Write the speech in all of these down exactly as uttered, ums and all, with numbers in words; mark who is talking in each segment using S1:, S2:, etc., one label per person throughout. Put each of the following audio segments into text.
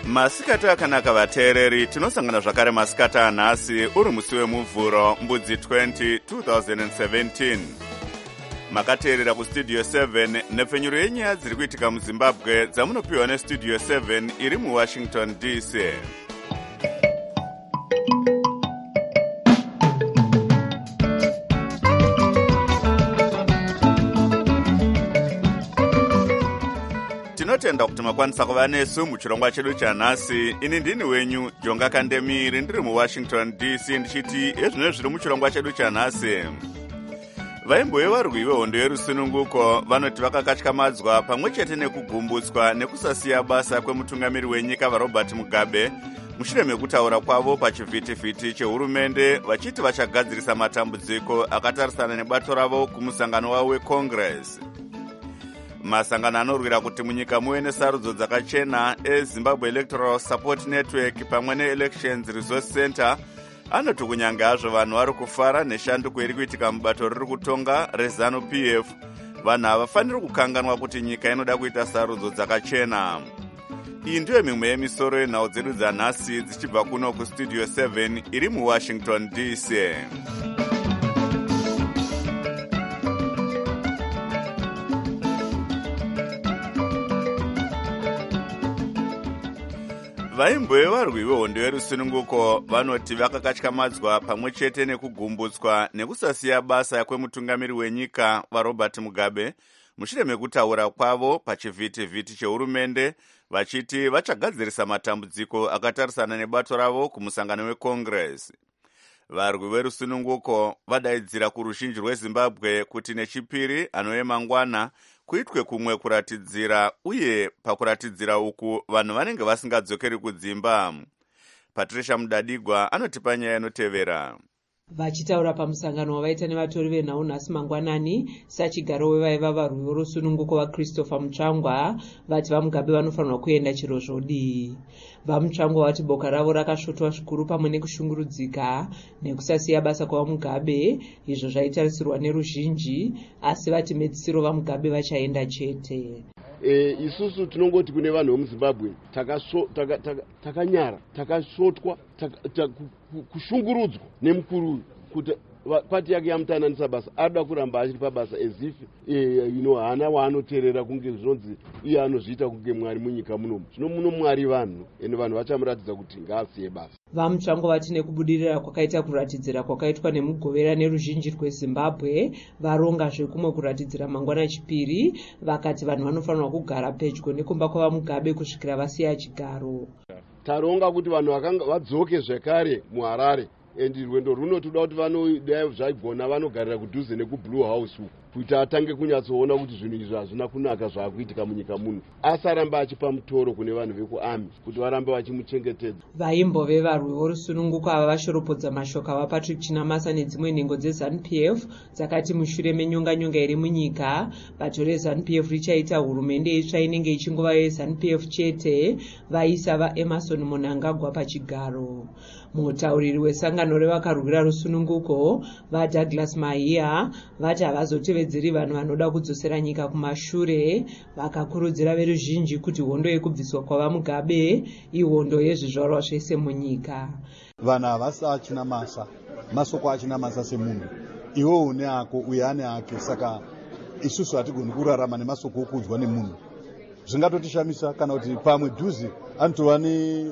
S1: Masikati akanaka vateereri, tinosangana zvakare masikati anhasi uri musi wemuvhuro mbudzi twenty twenty seventeen. Makateerera kustudio seven nepfenyuro yenyaya dziri kuitika muZimbabwe dzamunopiwa nestudio seven iri muWashington D C. Tinotenda kuti makwanisa kuva nesu muchirongwa chedu chanhasi. Ini ndini wenyu Jonga Kandemiri ndiri muWashington D C ndichiti ezvino zviri muchirongwa chedu chanhasi. Vaimboye varwi vehondo yerusununguko vanoti vakakatyamadzwa pamwe chete nekugumbutswa nekusasiya basa kwemutungamiri wenyika vaRobert Mugabe mushure mekutaura kwavo pachivhitivhiti chehurumende vachiti vachagadzirisa matambudziko akatarisana nebato ravo kumusangano wavo weCongress. Masangano anorwira kuti munyika muve nesarudzo dzakachena eZimbabwe Electoral Support Network pamwe neElections Resource Center anoti kunyange hazvo vanhu vari kufara neshanduko iri kuitika mubato riri kutonga reZANU P F, vanhu havafaniri kukanganwa kuti nyika inoda kuita sarudzo dzakachena. Iyi ndiyo mimwe yemisoro yenhau dzedu dzanhasi dzichibva kuno kustudio seven iri muWashington D C. Vaimboye varwi vehondo yerusununguko vanoti vakakatyamadzwa pamwe chete nekugumbutswa nekusasiya basa kwemutungamiri wenyika vaRobert Mugabe mushure mekutaura kwavo pachivhitivhiti chehurumende vachiti vachagadzirisa matambudziko akatarisana nebato ravo kumusangano weCongress. Varwi verusununguko vadaidzira kuruzhinji rweZimbabwe kuti nechipiri anouye mangwana kuitwe kumwe kuratidzira, uye pakuratidzira uku vanhu vanenge vasingadzokeri kudzimba. Patricia Mudadigwa anotipa nyaya inotevera.
S2: Vachitaura pamusangano wavaita nevatori venhau nhasi mangwanani, sachigaro wevaiva varwi vorusununguko vaChristopher Mutsvangwa vati vaMugabe vanofanirwa kuenda chiro zvodii. VaMutsvangwa vati boka ravo rakasvotwa zvikuru pamwe nekushungurudzika nekusasiya basa kwavaMugabe, izvo zvaitarisirwa neruzhinji, asi vati medzisiro vaMugabe vachaenda chete.
S3: E, isusu tinongoti kune vanhu vemuZimbabwe takanyara taka, taka takasvotwa taka, taka, kushungurudzwa nemukuru kuti pati yake yamutananisa basa ada kuramba achiri pabasa as if e, ino hana waanoteerera kunge zvinonzi iye anozviita kunge mwari munyika munomu. Zvino muno mwari vanhu ende vanhu vachamuratidza kuti ngaasiye basa.
S2: VaMutsvangwa vati nekubudirira kwakaita kuratidzira kwakaitwa nemugovera neruzhinji rweZimbabwe varonga zvekumwe kuratidzira mangwana chipiri, vakati vanhu vanofanirwa kugara pedyo nekumba kwavaMugabe kusvikira vasiya chigaro.
S3: Taronga kuti vanhu vadzoke zvekare muHarare, endi rwendo runo toda kuti vanoda zvaigona vanogarira kudhuze nekuBlue House kuti atange kunyatsoona kuti zvinhu izvi hazvina kunaka zvaakuitika munyika muno, asaramba achipa mutoro kune vanhu vekuArmy kuti varambe vachimuchengetedza.
S2: Vaimbove varwi vorusununguko ava vashoropodza mashoka avaPatrick Chinamasa nedzimwe nhengo dzeZANU P F dzakati mushure menyonganyonga iri munyika, bato reZANU P F richaita hurumende itsva inenge ichingova yeZANU P F chete, vaisa vaEmerson Mnangagwa pachigaro. Mutauriri wesangano revakarwira rusununguko vaDouglas Mahia vati havazotevedzeri vanhu vanoda kudzosera nyika kumashure, vakakurudzira veruzhinji kuti hondo yekubviswa kwavaMugabe ihondo yezvizvarwa zvese munyika.
S4: Vanhu havasi aChinamasa, masoko aChinamasa semunhu, iwo une ako uye ane ake, saka isusu hatigoni kurarama nemasoko okudzwa nemunhu. Zvingatotishamisa kana kuti pamwe dhuzi anotova ne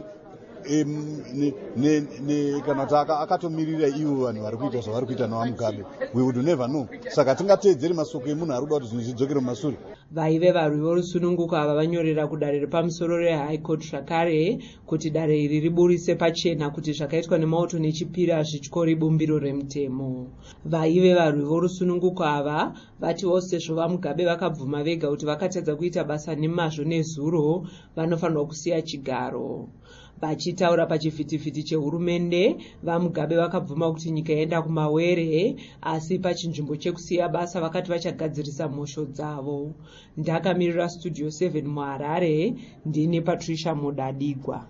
S4: ne ne kana kuti akatomirira ivo vanhu vari kuita zvavari kuita navaMugabe. We would never know. Saka tingateedzeri masoko emunhu ari kuda kuti zvinhu zvidzokere mumashure.
S2: Vaive varwi vorusununguko ava vanyorera kudare repamusoro reHigh Court zvakare kuti dare iri riburise pachena kuti zvakaitwa nemauto nechipiri hazvityori bumbiro remutemo. Vaive varwi vorusununguko ava vatiwo sezvo vaMugabe vakabvuma vega kuti vakatadza kuita basa nemazvo nezuro, vanofanirwa kusiya chigaro. Vachitaura pachivhitivhiti chehurumende, vaMugabe vakabvuma kuti nyika yaenda kumawere, asi pachinzvimbo chekusiya basa vakati vachagadzirisa mhosho dzavo. Ndakamirira studio seven muHarare, ndine Patricia Mudadigwa.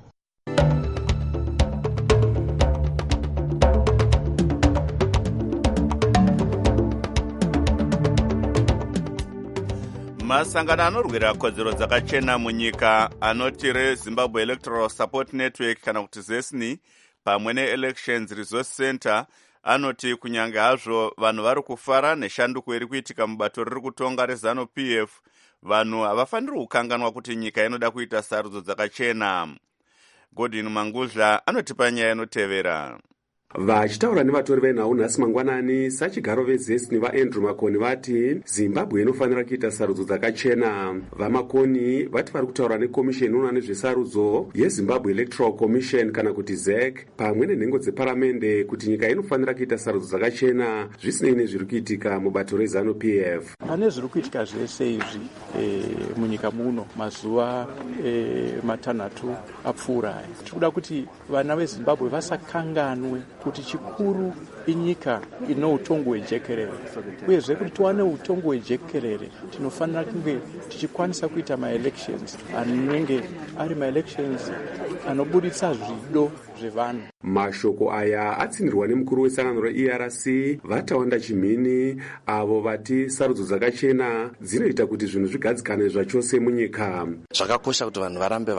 S1: masangano anorwira kodzero dzakachena munyika anoti rezimbabwe electoral support network kana kuti zesni pamwe neelections resource center anoti kunyange hazvo vanhu vari kufara neshanduko iri kuitika mubato riri kutonga rezanu P F, vanhu havafaniri kukanganwa kuti nyika inoda kuita sarudzo dzakachena. Godwin Mangudla anotipa nyaya inotevera.
S5: Vachitaura nevatori venhau nhasi mangwanani sachigaro vezesni vaAndrew Makoni vati Zimbabwe inofanira kuita sarudzo dzakachena. VaMakoni vati vari kutaura nekomisheni inoona nezvesarudzo yeZimbabwe Electoral Commission kana kuti Z E C pamwe nenhengo dzeparamende kuti nyika inofanira kuita sarudzo dzakachena zvisinei nezviri kuitika mubato rezanu P F.
S6: Pane zviri kuitika zvese izvi e, munyika muno mazuva e, matanhatu apfuura. Tikuda kuti vana veZimbabwe vasakanganwe kuti chikuru inyika ino utongo hwejekerere, uyezve kuti tiwane utongo hwejekerere tinofanira kunge tichikwanisa kuita ma-elections anenge ari ma-elections anobuditsa zvido zvevanhu.
S5: Mashoko aya atsindirwa nemukuru wesangano re E R C Vatawanda Chimhini avo vati sarudzo dzakachena dzinoita kuti zvinhu zvigadzikane zvachose munyika.
S7: Zvakakosha kuti vanhu varambe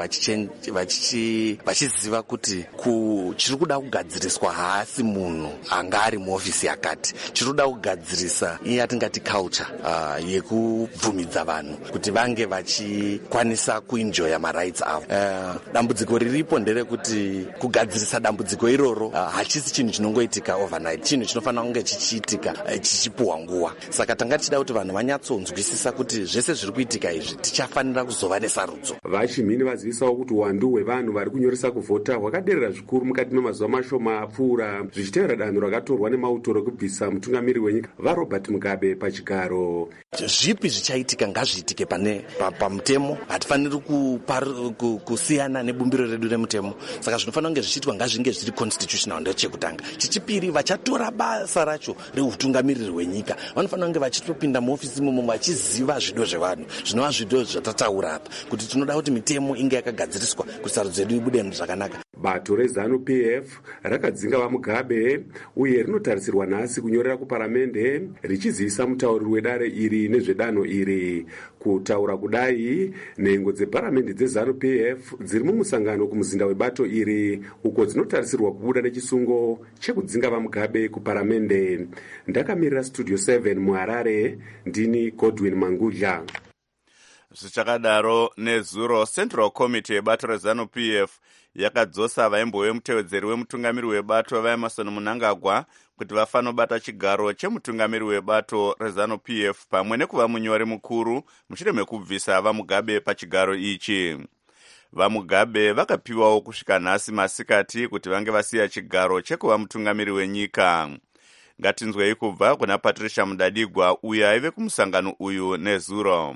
S7: vachiziva kuti chiri kuda kugadziriswa haasi munhu anga ari muofisi yakati, chiri kuda kugadzirisa yatingati culture uh, yekubvumidza vanhu kuti vange vachikwanisa kuenjoya marights avo. Uh, dambudziko riripo nderekuti kugadzirisa dambudziko iroro uh, hachisi chinhu chinongoitika overnight, chinhu chinofanira kunge chichiitika uh, chichipuwa nguva. Saka tanga tichida kuti vanhu vanyatsonzwisisa kuti zvese zviri kuitika izvi tichafanira kuzova nesarudzo.
S5: Vachimhini vazivisawo kuti uwandu hwevanhu vari kunyoresa kuvhota hwakaderera zvikuru mukati memazuva mashoma apfuura zvichitevera danho rakatorwa nemauto rekubvisa mutungamiri wenyika vaRobert Mugabe pachigaro.
S7: Zvipi zvichaitika ngazviitike pane pamutemo, hatifaniri kusiyana nebumbiro redu remutemo. Saka zvinofanira kunge zvichiitwa ngazvinge zviri constitutional ndechekutanga. Chichipiri, vachatora basa racho reutungamiriri hwenyika vanofanira kunge vachitopinda muofisi imomo vachiziva zvido zvevanhu zvinova zvido zvatataura apa kuti tinoda kuti mitemo inge yakagadziriswa kuti sarudzo yedu ibude zvakanaka.
S5: Bato rezanu P F rakadzinga vaMugabe uye rinotarisirwa nhasi kunyorera kuparamende richizivisa mutauriri wedare iri nezvedanho iri. Kutaura kudai, nhengo dzeparamende dzezanu P F dziri mumusangano kumuzinda webato iri uko dzinotarisirwa kubuda nechisungo chekudzinga vaMugabe kuparamende. Ndakamirira Studio seven muHarare, ndini Godwin Mangudla.
S1: Zvichakadaro nezuro Central Committee yebato rezanu P F yakadzosa vaimbove mutevedzeri wemutungamiri webato vaEmerson Mnangagwa kuti vafanobata chigaro chemutungamiri webato rezanu P F pamwe nekuva munyori mukuru mushure mekubvisa vaMugabe pachigaro ichi. VaMugabe vakapiwawo kusvika nhasi masikati kuti vange vasiya chigaro chekuva mutungamiri wenyika. Ngatinzwei kubva kuna Patricia Mudadigwa uyo aive kumusangano uyu nezuro.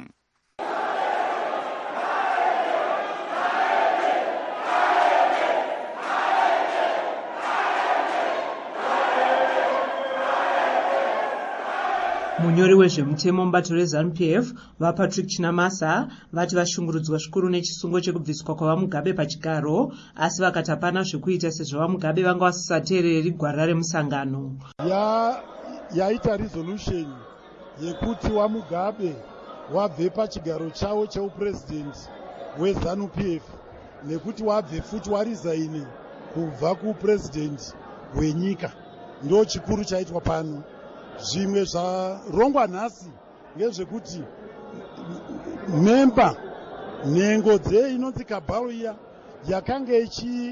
S2: Munyori wezvemutemo mubato rezanu P F vaPatrick Chinamasa vati vashungurudzwa zvikuru nechisungo chekubviswa kwavaMugabe pachigaro, asi vakati hapana zvekuita sezvo vaMugabe vanga vasisateereri gwara remusangano.
S8: Ya yaita resolution yekuti vaMugabe wabve pachigaro chavo cheupresident wezanu P F nekuti wabve futi warizaini kubva kupresident wenyika. Ndo chikuru chaitwa pano. Zvimwe zvarongwa nhasi ngezvekuti memba nhengo dzeinonzi Kabharo iya yakanga ichi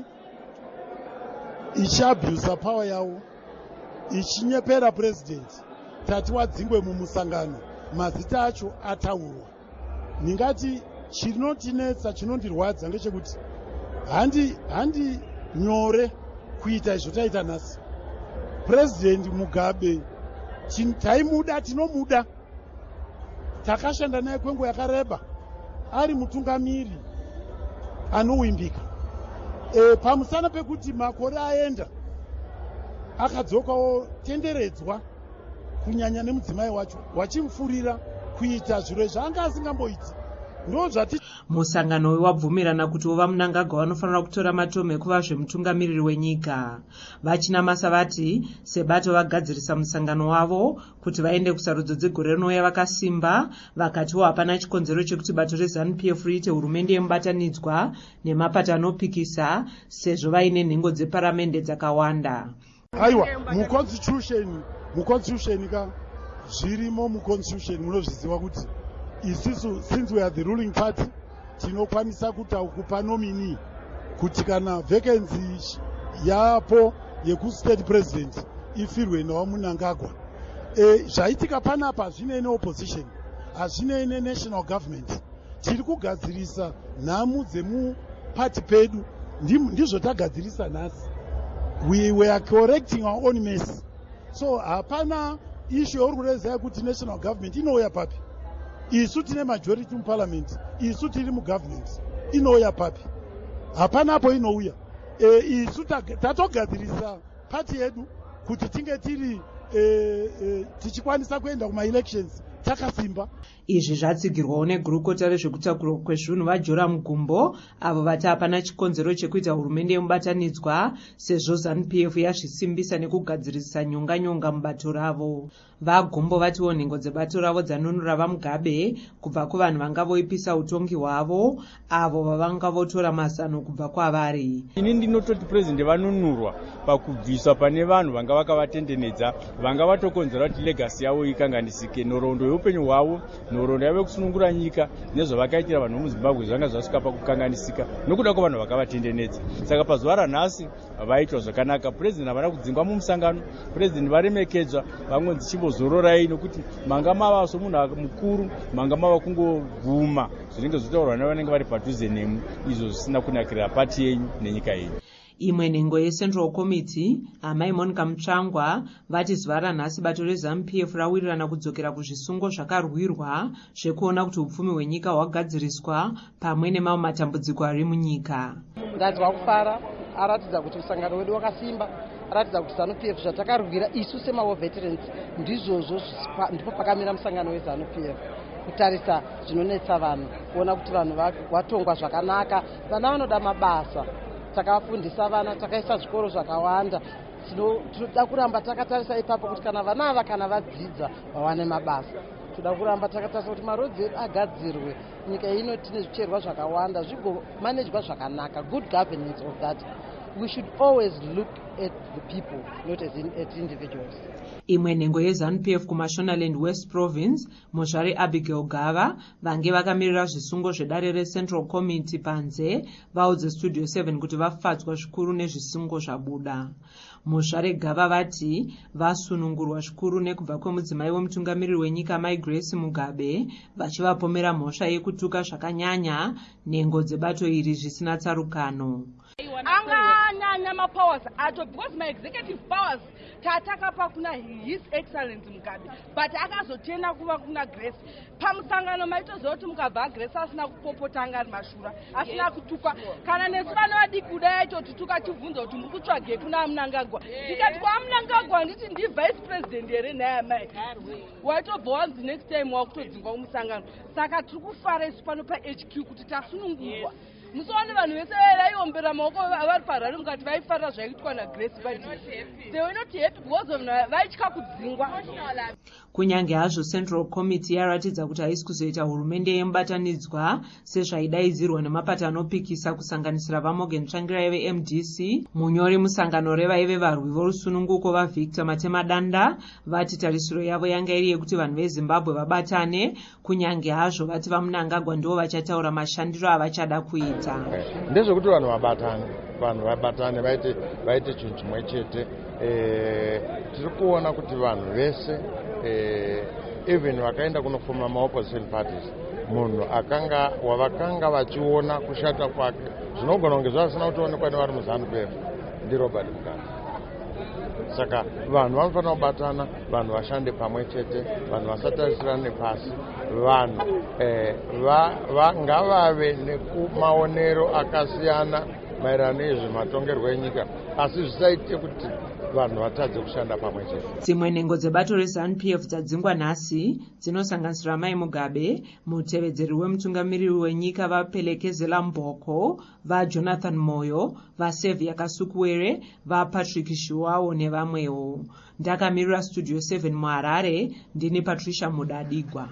S8: ichiabusa power yawo ichinyepera president tati wadzingwe mumusangano mazita acho ataurwa. Ningati chinotinetsa chinondirwadza ngechekuti handi handi nyore kuita izvo taita nhasi. President Mugabe taimuda, tinomuda, takashanda naye kwenguva yakareba ari mutungamiri anowimbika. E, pamusana pekuti makore aenda akadzokawo tenderedzwa kunyanya nemudzimai wacho wachimufurira kuita zviro zvaanga asingamboiti ndo zvati
S2: musangano wabvumirana kuti Ovamnangagwa vanofanira kutora matome ekuva zvemutungamiriri wenyika. Vachinamasa vati sebato vagadzirisa musangano wavo kuti vaende kusarudzo dzegore rinouya vakasimba, vakatiwo hapana chikonzero chekuti bato reZANU P F riite hurumende yemubatanidzwa nemapato anopikisa sezvo vaine nhengo dzeparamende dzakawanda.
S8: aiwa muconstitution muconstitution ka zvirimo muconstitution munozviziva kuti isisu since we are the ruling party tinokwanisa kupa nomini kuti kana vacancy yapo yekustate president ifirwe naWamnangagwa. E, zvaitika panapa hazvinei neopposition, hazvinei nenational government. Tiri kugadzirisa nhamu dzemupati pedu, ndizvo tagadzirisa nhasi. We were correcting our own mess. So hapana issue yauri kureza kuti national government inouya papi. Isu tine majority muparliament, isu tiri mugovernment, inouya papi. Hapana apo inouya. E, isu tatogadzirisa party yedu kuti tinge tiri e, e, tichikwanisa kuenda kuma elections takasimba.
S2: Izvi zvatsigirwawo negurukota rezvekutakurwa kwezvinhu vaJoram Gumbo, avo vati hapana chikonzero chekuita hurumende yemubatanidzwa sezvo ZANU P F yazvisimbisa nekugadzirisa nyonga nyonga mubato ravo. VaGumbo vatiwo nhengo dzebato ravo dzanunura vaMugabe kubva kuvanhu vanga voipisa utongi hwavo, avo vavanga votora mazano kubva kwavari.
S9: Ini ndinototi president vanunurwa pakubviswa pane vanhu vanga vakavatendenedza, vanga vatokonzera kuti legacy yavo ikanganisike, nhoroondo yeupenyu hwavo, nhoroondo yavo kusunungura nyika nezvavakaitira vanhu muZimbabwe zvanga zvasvika pakukanganisika nokuda kwevanhu vakavatendenedza. Saka pazuva ranhasi vaitwa zvakanaka. President havana kudzingwa mumusangano, president varemekedzwa, vamwe chimbozororai nokuti manga mava somunhu mukuru, manga mava kungobvuma zvinenge zvitaurwa nevanenge vari padhuze nemu, izvo zvisina kunakira pati yenyu nenyika yenyu.
S2: Imwe nhengo yeCentral Committee, amai Monica Mutsvangwa, vati zuva ranhasi bato reZANU P F rawirirana kudzokera kuzvisungo zvakarwirwa zvekuona kuti upfumi hwenyika hwagadziriswa pamwe nemamwe matambudziko ari munyika.
S10: Ndadzwa kufara, aratidza kuti musangano wedu wakasimba, aratidza kuti ZANU P F zvatakarwira isu semawo veterans ndizvozvo ndipo pakamira musangano weZANU P F. Kutarisa zvinonetsa vanhu, kuona kuti vanhu vatongwa zvakanaka, vana vanoda mabasa. Takafundisa vana, takaisa zvikoro zvakawanda. Tinoda kuramba takatarisa ipapo kuti kana vana ava kana vadzidza vawane mabasa. Tinoda kuramba takatarisa kuti marodzi edu agadzirwe, nyika ino tine zvicherwa zvakawanda zvigomanejwa zvakanaka, good governance of that. We should always look at the people, not as, in, as individuals.
S2: Imwe nhengo yeZANU P F kuMashonaland West Province, Mozvare Abigail Gava, vange vakamirira zvisungo zvedare reCentral Committee panze, vaudze Studio seven kuti vafadzwa zvikuru nezvisungo zvabuda. Mozvare Gava vati vasunungurwa zvikuru nekubva kwemudzimai wemutungamiriri wenyika Mai Grace Mugabe, vachivapomera mhosva yekutuka zvakanyanya nhengo dzebato iri zvisina tsarukano.
S11: Anganyanya mapowers ato because my executive powers tatakapa kuna His Excellency Mugabe, but akazotenda kuva kuna Grace pamusangano maitozoti mukabva Grace asina kupopotanga ari mashura, asina kutuka kana nesu vana vadiki kudai totutuka tibvunza kuti muri kutsvage kuna Mnangagwa. Ndikati kwa Mnangagwa nditi ndi vice president here naye mai waitobva wanzi next time wakutodzingwa kumusangano. Saka tiri kufara isu pano paH Q kuti tasunungurwa. Musowane vanhu vese vaiombera maoko vari parari mukati vaifara zvaitwa naGrace, but they were not happy because of vaitya kudzingwa.
S2: Kunyange hazvo Central Committee yaratidza kuti haisi kuzoita hurumende yemubatanidzwa sezvaidaidzirwa nemapato anopikisa kusanganisira vaMorgan Tsvangirai veM D C, munyori musangano revaive varwi vorusununguko vaVictor Matemadanda, vati tarisiro yavo yanga iri yekuti vanhu veZimbabwe vabatane, kunyange hazvo vati vaMnangagwa ndivo vachataura mashandiro avachada kuita.
S12: Ndezvekuti vanhu vabatane, vanhu vabatane vaite vaite chinhu chimwe chete. Eh, tiri kuona kuti vanhu vese eh, even vakaenda kunofoma maopposition parties, munhu akanga wavakanga vachiona kushata kwake zvinogona kunge zvasina kutoonekwa nevari muZANU P F ndiRobert Mugabe. Saka vanhu vanofanira kubatana, vanhu vashande pamwe chete, vanhu vasatarisirane pasi, vanhu eh, va, va, ngavave nekumaonero akasiyana maererano nezvematongerwo enyika, asi zvisaite kuti vanhu vatadze kushanda pamwe chete.
S2: Dzimwe nhengo dzebato reZANU P F dzadzingwa nhasi dzinosanganisira Mai Mugabe, mutevedzeri wemutungamiriri wenyika vaPelekezela Mboko, vaJonathan Moyo, vaSevia Kasukuwere, vaPatrick Shuwawo nevamwewo. Ndakamirira Studio seven muHarare, ndini Patricia Mudadigwa.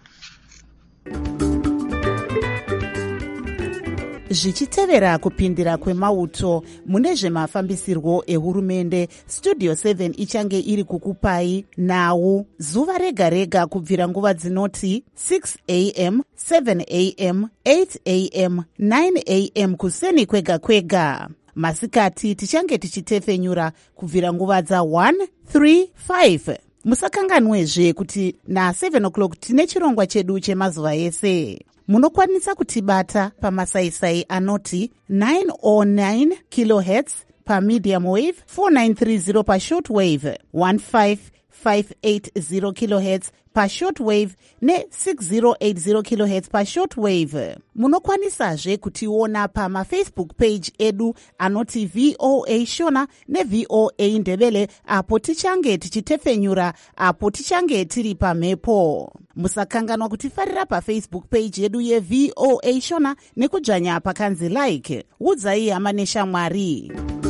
S13: Zvichitevera kupindira kwemauto mune zvemafambisirwo ehurumende, Studio seven ichange iri kukupai nhau zuva rega rega kubvira nguva dzinoti six a m, seven a m, eight a m, nine a m kuseni kwega kwega. Masikati tichange tichitefenyura kubvira nguva dza one, three, five. Musakanganwezve kuti na seven o'clock tine chirongwa chedu chemazuva ese. Munokwanisa kutibata pamasaisai anoti nine oh nine kilohertz pamedium wave, four nine three zero pashort wave, one five five eight zero kilohertz pashort wave ne six zero eight zero kilohertz pashort wave. Munokwanisazve kutiona pamafacebook page edu anoti V O A Shona ne V O A Ndebele, apo tichange tichitefenyura, apo tichange tiri pamhepo. Musakanganwa kutifarira pafacebook page yedu ye V O A Shona nekudzvanya pakanzi like. Udzai hama neshamwari.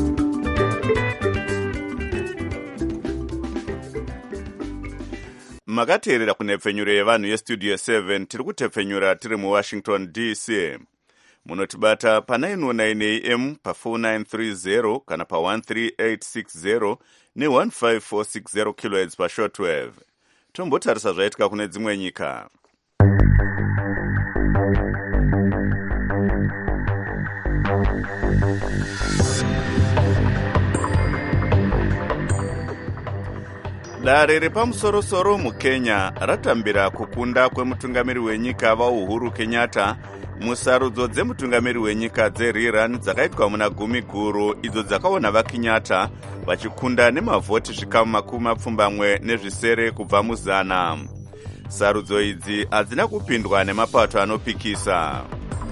S1: Makateerera kunepfenyuro yevanhu yestudio seven tiri kutepfenyura tiri muWashington D C. Munotibata pa nine oh nine a m, pa four nine three zero kana pa one three eight six zero ne one five four six zero kilohertz pa shortwave. Tombotarisa zvaitika kune dzimwe nyika. Dare repamusoro-soro muKenya ratambira kukunda kwemutungamiri wenyika vaUhuru Kenyatta musarudzo dzemutungamiri wenyika dzeRiran dzakaitwa muna gumi guru, idzo dzakaona vaKenyatta vachikunda nemavhoti zvikamu makumi mapfumbamwe nezvisere kubva muzana. Sarudzo idzi hadzina kupindwa nemapato anopikisa.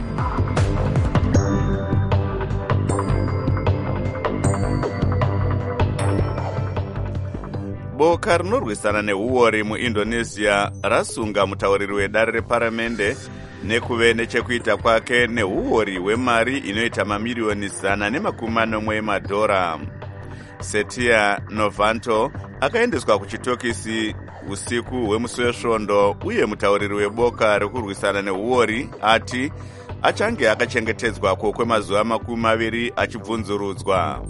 S1: Boka rinorwisana nehuori muIndonesia rasunga mutauriri wedare reparamende nekuve nechekuita kwake nehuori hwemari inoita mamirioni zana nemakumi manomwe emadhora. Setia Novanto akaendeswa kuchitokisi usiku hwemusi wesvondo, uye mutauriri weboka rekurwisana nehuori ati achange akachengetedzwako kwemazuva makumi maviri achibvunzurudzwa.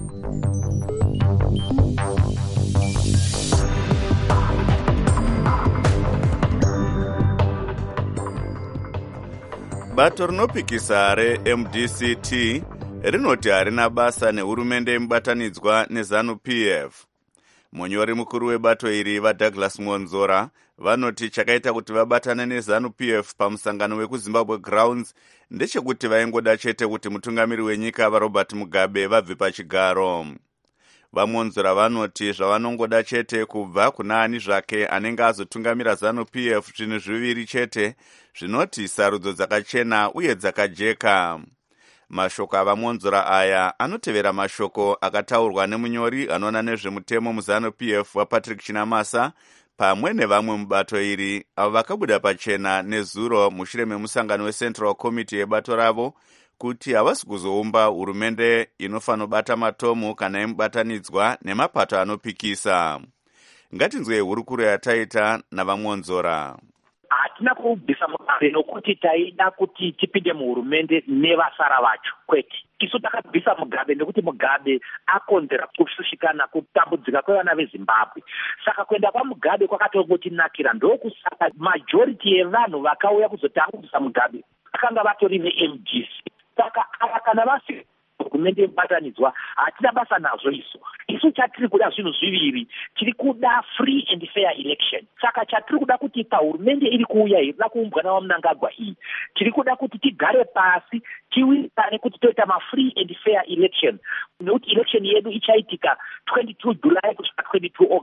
S1: Bato rinopikisa reM D C T rinoti harina basa nehurumende mubatanidzwa neZANU P F. Munyori mukuru webato iri vaDouglas Monzora vanoti chakaita kuti vabatane neZANU P F pamusangano wekuZimbabwe Grounds ndechekuti vaingoda chete kuti mutungamiri wenyika vaRobert Mugabe vabve pachigaro. VaMonzora vanoti zvavanongoda chete kubva kuna ani zvake anenge azotungamira ZANU P F zvinhu zviviri chete, zvinoti sarudzo dzakachena uye dzakajeka. Mashoko avaMonzora aya anotevera mashoko akataurwa nemunyori anoona nezvemutemo muZANU P F waPatrick Chinamasa pamwe nevamwe mubato iri avo vakabuda pachena nezuro mushure memusangano weCentral Committee yebato ravo kuti havasi kuzoumba hurumende inofanobata matomu kana imubatanidzwa nemapato anopikisa. Ngatinzwe hurukuro yataita navaMonzora.
S14: Hatina kubvisa Mugabe nokuti taida kuti tipinde muhurumende nevasara vacho, kwete. Isu takabvisa Mugabe nekuti Mugabe akonzera kushushikana kutambudzika kwevana veZimbabwe. Saka kuenda kwaMugabe kwakatongotinakira, ndokusaka majority yevanhu vakauya kuzotambudza Mugabe vakanga vatori neM D C. Saka kana vasi hurumende mubatanidzwa hatina basa nazvo isu. Isu chatiri kuda zvinhu zviviri, tiri kuda free and fair election. Saka chatiri kuda kuti pahurumende iri kuuya irida kuumbwa nawaMnangagwa iyi, tiri kuda kuti tigare pasi tiwirirane kuti toita ma-free and fair election, nekuti election yedu ichaitika twenty-two July kusvika twenty-two August.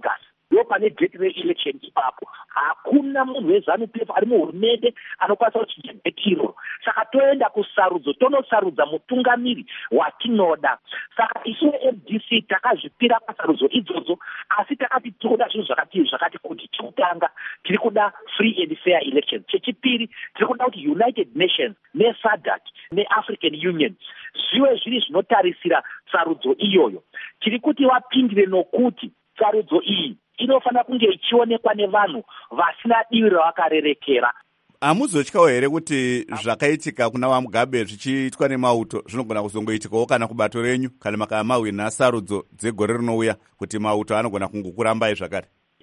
S14: ndo pane date reelection ipapo. Hakuna munhu weZANU P F ari muhurumende anokwanisa kuti date iroro. Saka toenda kusarudzo, tonosarudza mutungamiri watinoda. Saka isu M D C takazvipira pasarudzo idzodzo, asi takati tinoda zvinhu zvakati zvakati kuti chekutanga tiri kuda free and fair elections. Chechipiri tiri kuda kuti United Nations neSADC neAfrican Union zviwe zviri zvinotarisira sarudzo iyoyo. Tiri kuti vapindire nokuti sarudzo iyi inofanira kunge ichionekwa nevanhu vasina divi ravakarerekera.
S1: Hamuzotyawo here kuti zvakaitika kuna vaMugabe zvichiitwa nemauto zvinogona kuzongoitikawo kana kubato renyu kana makamahwina sarudzo dzegore rinouya kuti mauto anogona kungokurambai zvakare?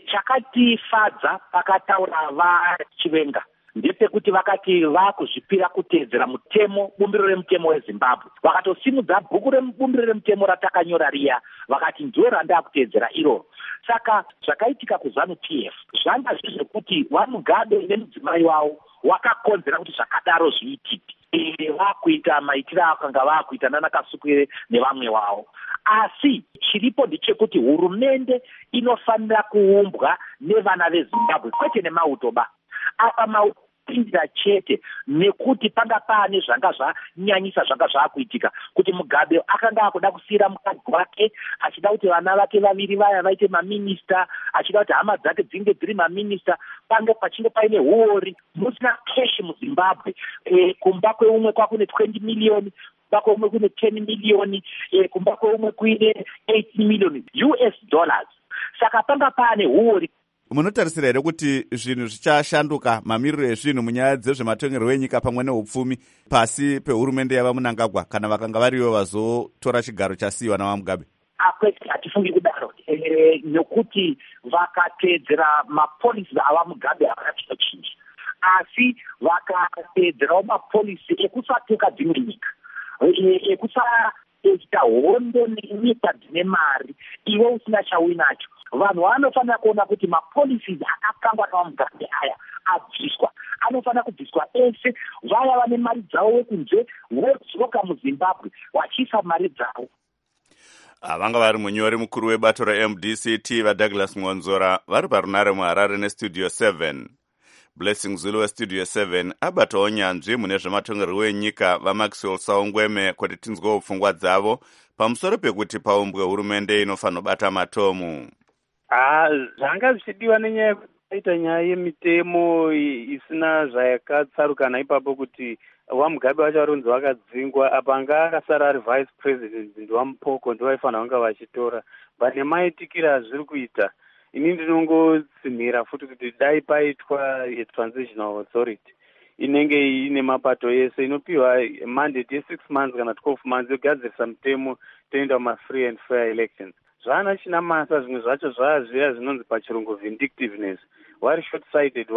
S14: Chakatifadza pakataura vaChivenga ndepekuti vakati vakuzvipira kuteedzera mutemo, bumbiro remutemo weZimbabwe. Vakatosimudza bhuku rebumbiro remutemo ratakanyora riya, vakati ndo randa kuteedzera iroro. Saka zvakaitika kuZANU P F zvanga zviri zvekuti vaMugabe nemudzimai wavo wakakonzera kuti zvakadaro zviitike. E, vakuita maitiro akanga vakuita nana Kasukire nevamwe wavo. Asi chiripo ndechekuti hurumende inofanira kuumbwa nevana veZimbabwe kwete nemauto ba. Apa mauto pindira chete nekuti panga pane zvanga zvanyanyisa zvanga zvakuitika kuti Mugabe akanga akuda kusira mukadzi wake achida kuti vana vake vaviri vaya vaite maminista, achida kuti hama dzake dzinge dziri maminista, pange pachinge paine huori musina cash muZimbabwe. E, kumba kweumwe kwakune twenty million, kumba kweumwe kune ten million, e, kumba kweumwe kuine eighteen million U S dollars. Saka panga pane huori.
S1: Munotarisira here kuti zvinhu zvichashanduka mamiriro ezvinhu munyaya dzezvematongerwo enyika pamwe neupfumi pasi pehurumende yava Mnangagwa kana vakanga variyo vazotora chigaro chasiyiwa navaMugabe?
S14: Akwete hatifungi kudaro, e, nekuti vakateedzera mapolisi avaMugabe havana chinochinja, asi vakateedzerawo mapolisi ekusatuka dzimwe nyika, ekusaita hondo nenyika dzine mari iwe usina chauinacho. Vanhu vanofanira kuona kuti mapolisi akakangwa navaMugabe aya abviswa. Anofanira kubviswa ese, vaya vane mari dzavo wekunze vodzoka muZimbabwe vachiisa mari dzavo.
S1: Vanga vari munyori mukuru webato reM D C T vaDouglas Ngonzora vari parunare muHarare nestudio seven. Blessing Zulu westudio seven abatawo nyanzvi mune zvematongerwo enyika vaMaxwell Saungweme kuti tinzwewo pfungwa dzavo pamusoro pekuti paumbwe hurumende inofanira kubata matomu.
S15: Ah, zvanga zvichidiwa nenyaya yekuita nyaya yemitemo isina zvayakatsarukana ipapo kuti vaMugabe vacho varonzi vakadzingwa, apa anga akasara ari vice president ndiwamupoko ndovaifanira vanga vachitora. Vane maitikira zviri kuita, ini ndinongotsimhira futi kuti dai paitwa transitional authority inenge ine mapato ese, inopiwa mandate ye six months kana twelve months yogadzirisa mutemo toenda mafree and fair elections. Zvana china masa zvimwe zvacho zvazviya zvinonzi pachirungu vindictiveness. Wari short sighted,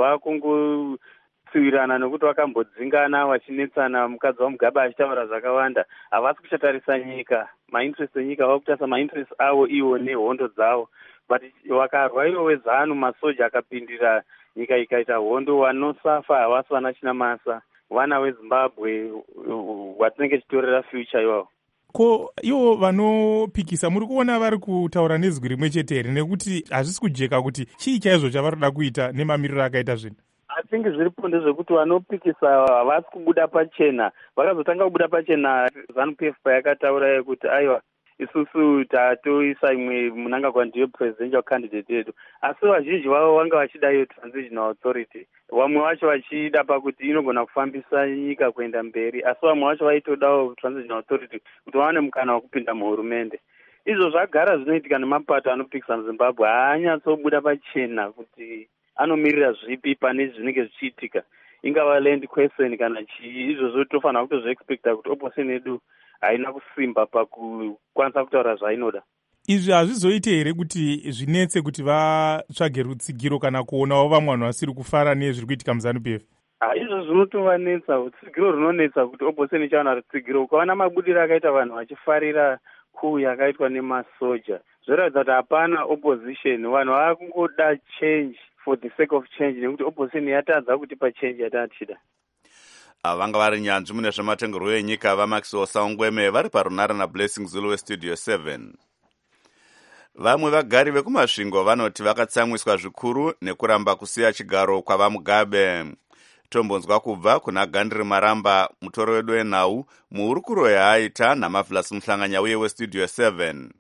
S15: wakungotsivirana nokuti wakambodzingana vachinetsana, mukadzi waMugabe achitaura zvakawanda, havasi kuchatarisa nyika, mainterest enyika vakutarisa mainterest avo iwo nehondo dzavo. But wakarwa iwo weZANU masoja akapindira nyika ikaita hondo, wanosafa havasi vana china masa, vana weZimbabwe watinenge titorera future iwavo.
S16: Ko ivo vanopikisa muri kuona vari kutaura nezwi rimwe chete here, nekuti hazvisi kujeka kuti chii chaizvo chavarikuda kuita nemamiriro akaita zvinhu?
S15: I think zviripo ndezvekuti vanopikisa havasi kubuda pachena. Vakazotanga kubuda pachena ZANU P F payakataura yekuti aiwa isusu tatoisa imwe Mnangagwa ndiyo presidential candidate yedu, asi vazhinji vavo vanga vachida iyo transitional authority. Vamwe vacho vachida pakuti inogona kufambisa nyika kuenda mberi, asi vamwe vacho vaitodawo transitional authority kuti vaone mukana wekupinda muhurumende. Izvo zvagara zvinoitika nemapato anopikisa muZimbabwe, haanyatsobuda pachena kuti anomirira zvipi pane zvinenge zvichiitika, ingava land question kana chii. Izvozvo tofanira kutozviexpecta kuti opposition yedu haina kusimba pakukwanisa kutaura zvainoda.
S16: Izvi hazvizoite here kuti zvinetse kuti vatsvage rutsigiro kana kuonawo vamwe vanhu vasiri kufara nezviri kuitika muZANU P F?
S15: Izvo zvinotovanetsa, rutsigiro runonetsa kuti opposition ichawana rutsigiro. Ukaona mabudiro akaita vanhu vachifarira kuu yakaitwa nemasoja, zvoratidza kuti hapana opposition, vanhu vakungoda change for the sake of change, nekuti opposition yatadza kutipa change yatatida.
S1: Vanga vari nyanzvi mune zvematongerwo enyika vaMaxwell Saungweme vari parunare naBlessing Zulu westudio seven. Vamwe vagari vekumasvingo vanoti vakatsamwiswa zvikuru nekuramba kusiya chigaro kwavamugabe. Tombonzwa kubva kuna Gandri Maramba, mutoro wedu wenhau, muhurukuro yaaita naMavlas Muhlanganya uye westudio seven.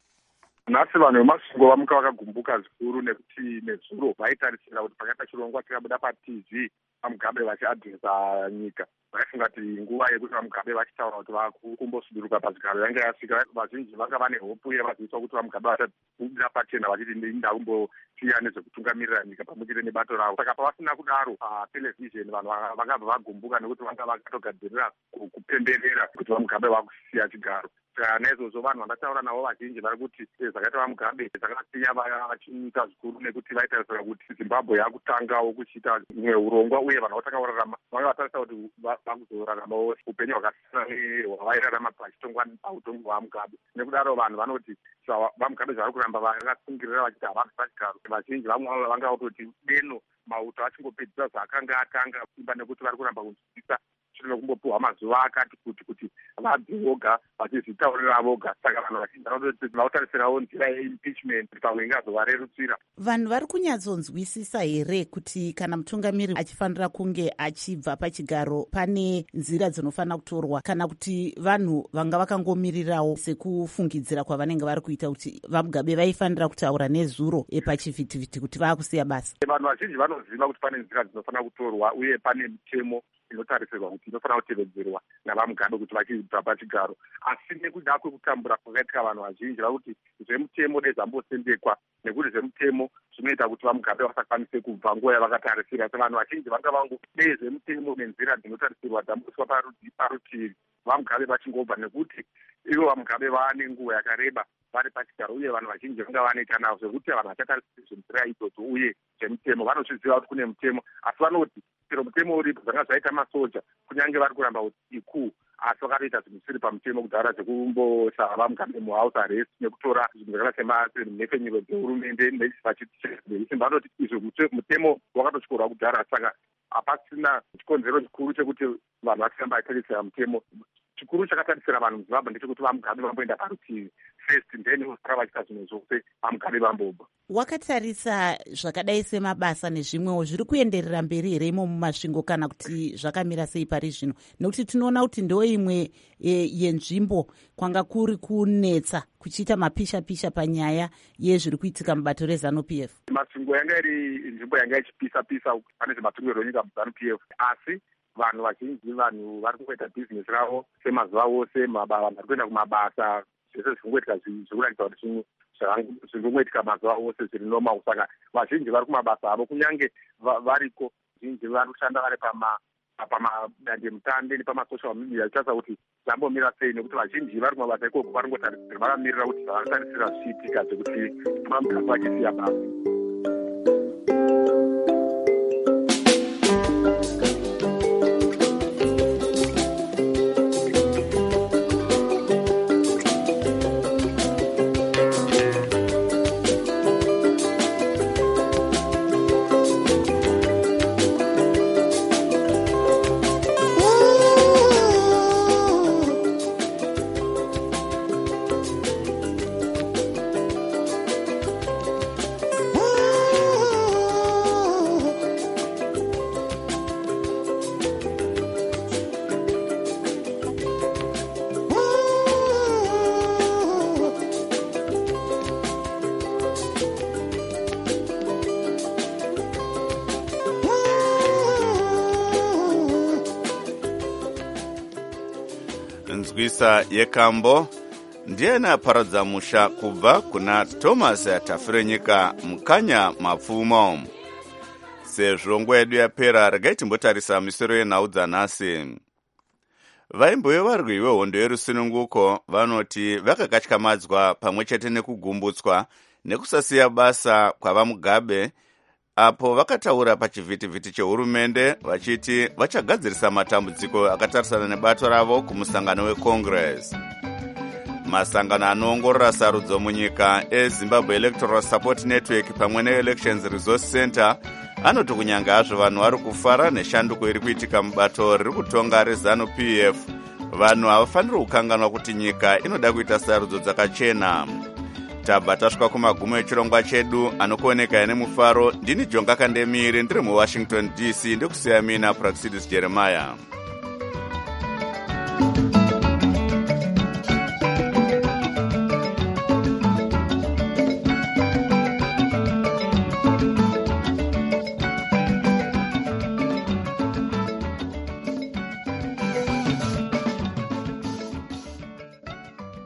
S17: Nhasi vanhu vemasvingo vamuka vakagumbuka zvikuru nekuti nezuro vaitarisira kuti pakaita chirongwa chikabuda paT V vamugabe vachiadhiresa nyika. Vaifunga kuti nguva yekuti vamugabe vachitaura kuti vakumbosuduruka pachigaro yanga yasvika. Vazhinji vanga vane hopu yevaziviswa kuti vamugabe vachabuda pachena vachiti ndaumbosiya nezvekutungamirira nyika pamwechete nebato ravo. Saka pavasina kudaro patelevhizheni vanhu vakabva vagumbuka nekuti vanga vakatogadzirira kupemberera kuti vamugabe vakusiya chigaro. Naizvozvo vanhu vandataura navo vazhinji vari kuti zvakaita vamugabe zvakasiya vachiita zvikuru nekuti vaitarisira kuti Zimbabwe yakutangawo kuchiita umwe urongwa uye vanhu vatanga kurarama vanga vatarisa kuti vakuzoraramawo upenyu hwakasiyana nehwavairarama pachitongwa pautongo hwamugabe. Nekudaro vanhu vanoti vamugabe zvavari kuramba vakasungirira vachiti havasi pachigaro. Vazhinji vamwe vavo vanga vatoti deno mauto achingopedzisa zvaakanga atanga simba nekuti vari kuramba kunzwisisa shure mekumbopiwa mazuva akati kuti kuti vabve voga vachizvitaurira voga. Saka vanhu vachinzi vautarisirawo nzira yeimpeachment pamwe ingazovarerutsira.
S13: Vanhu vari kunyatsonzwisisa here kuti kana mutungamiri achifanira kunge achibva pachigaro pane nzira dzinofanira kutorwa, kana kuti vanhu vanga vakangomirirawo sekufungidzira kwavanenge vari kuita kuti vamugabe vaifanira kutaura nezuro pachivhitivhiti kuti vaakusiya basa?
S17: Vanhu vazhinji vanoziva kuti pane nzira dzinofanira kutorwa uye pane mitemo inotarisirwa kuti inofanira kutevedzerwa navamugabe kuti vachibva pachigaro. Asi nekuda kwekutambura kwakaitika vanhu vazhinji vakuti zvemutemo dai zvambosendekwa nekuti zvemutemo zvinoita kuti vamugabe vasakwanise kubva nguva yavakatarisira. Vanhu vazhinji vanga vangu dai zvemutemo nenzira dzinotarisirwa dzamboswa parutivi vamugabe vachingobva, nekuti ivo vamugabe vaane nguva yakareba vari pachigaro uye vanhu vazhinji vanga vanoita navo zvekuti vanhu vachatarisira zvenzira idzodzo uye zvemutemo vanozviziva kuti kune mutemo. Asi vanoti chero mutemo uripo zvanga zvaita masoja kunyange vari kuramba kuti ikuu, asi vakatoita zvinhu zvisiri pamutemo kudhara zvekumbosava vamugabe muhouse arrest nekutora zvinhu zvakada semhepfenyuro dzehurumende vachisimba. Vanoti izvo mutemo wakatotyorwa kudhara, saka hapasina chikonzero chikuru chekuti vanhu vachiramba vachitarisira mutemo. Chikuru chakatarisira vanhu muZimbabwe ndechekuti vamugabe vamboenda parutivi first then vosara vachiita zvinhu zvose vamugabe vambobva.
S13: Wakatarisa zvakadai semabasa nezvimwewo zviri kuenderera mberi here imo mumasvingo kana kuti zvakamira sei pari zvino? Nekuti tinoona kuti ndo imwe e, yenzvimbo kwanga kuri kunetsa kuchiita mapisha-pisha panyaya yezviri kuitika mubato reZANU-P F.
S17: Masvingo yanga iri nzvimbo yanga ichipisa-pisa pane zvematungiro enyika muZANU-P F, asi vanhu vazhinji vanhu vari kungoita bhizinesi ravo semazuva ose, vanhu vari kuenda kumabasa, zvese zvikungoitika zvikuratidza kuti zvingongoitika mazuva ose zviri normal. Saka vazhinji vari kumabasa avo kunyange variko, vazhinji vari kushanda vari pamadandemutande nepamasocial media ichiratidza kuti zvambomira sei, nekuti vazhinji vari kumabasa ikoko vari kungotarisira vakamirira kuti vanotarisira zviitika zvekuti vamugabe vachisiya basa.
S1: Nzwisa yekambo ndiye aparadza musha kubva kuna Thomas Tafirenyika mukanya mapfumo. Sezvo nguva yedu yapera regai timbotarisa misoro yenhau dzanhasi. Vaimboyo varwi vehondo yerusununguko vanoti vakakatyamadzwa pamwe chete nekugumbutswa nekusasiya basa kwavamugabe, apo vakataura pachivhitivhiti chehurumende vachiti vachagadzirisa matambudziko akatarisana nebato ravo kumusangano weCongress. Masangano anoongorora sarudzo munyika eZimbabwe Electoral Support Network pamwe neElections Resource Center anoti kunyanga hazvo vanhu vari kufara neshanduko iri kuitika mubato riri kutonga reZANU-P F, vanhu havafaniri kukanganwa kuti nyika inoda kuita sarudzo dzakachena. tabva tasvika kumagumo echirongwa chedu anokuoneka nemufaro. Ndini Jonga Kandemiri ndiri muwashington D C ndikusiya mina Praxidis Jeremiah.